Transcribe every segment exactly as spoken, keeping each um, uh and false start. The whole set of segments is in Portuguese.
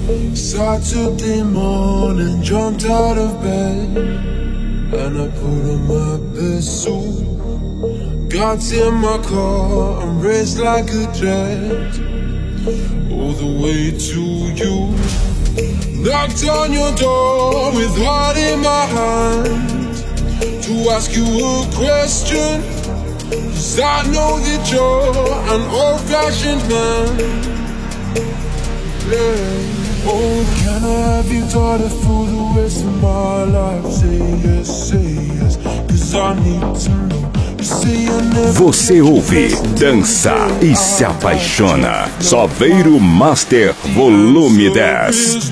Saturday morning, jumped out of bed, and I put on my best suit. Got in my car and raced like a jet, all the way to you. Knocked on your door with heart in my hand, to ask you a question, 'cause I know that you're an old-fashioned man. Yeah. Oh, can I have your daughter for the rest of my life? Say yes, say yes, 'cause I need to know. Você ouve, dança e se apaixona. Saveiro Master Volume dez.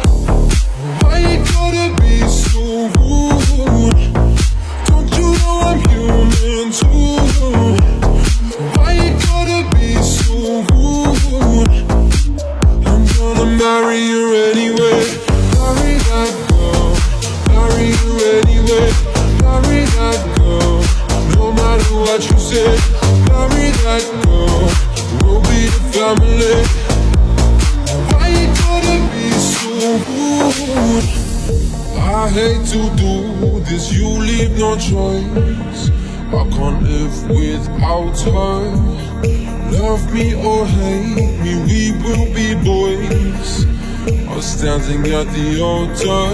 Marry you anyway, marry that girl, marry you anyway, marry that girl, no matter what you say, marry that girl, we'll be the family. Why you gotta be so rude? I hate to do this, you leave no choice, I can't live without her. Love me or hate me, we will be boys, or standing at the altar.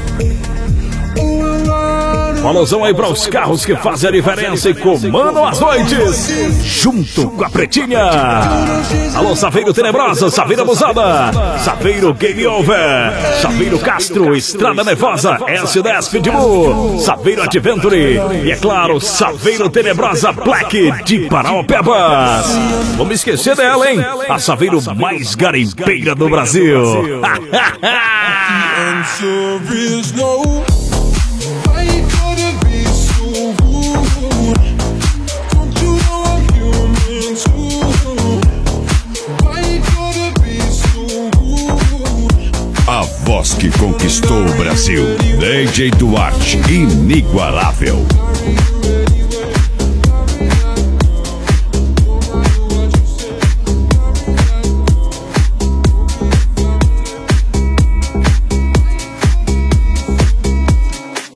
Alusão aí para os carros que fazem a diferença e comandam as noites, junto com a Pretinha. Alô, Saveiro Tenebrosa, Saveiro Abusada, Saveiro Game Over, Saveiro Castro, Estrada Nervosa, S dez Pitbull, Saveiro Adventure e, é claro, Saveiro Tenebrosa Black de Paraopebas. Vamos esquecer dela, hein? A Saveiro mais garimpeira do Brasil. A voz que conquistou o Brasil, D J Duarte, inigualável.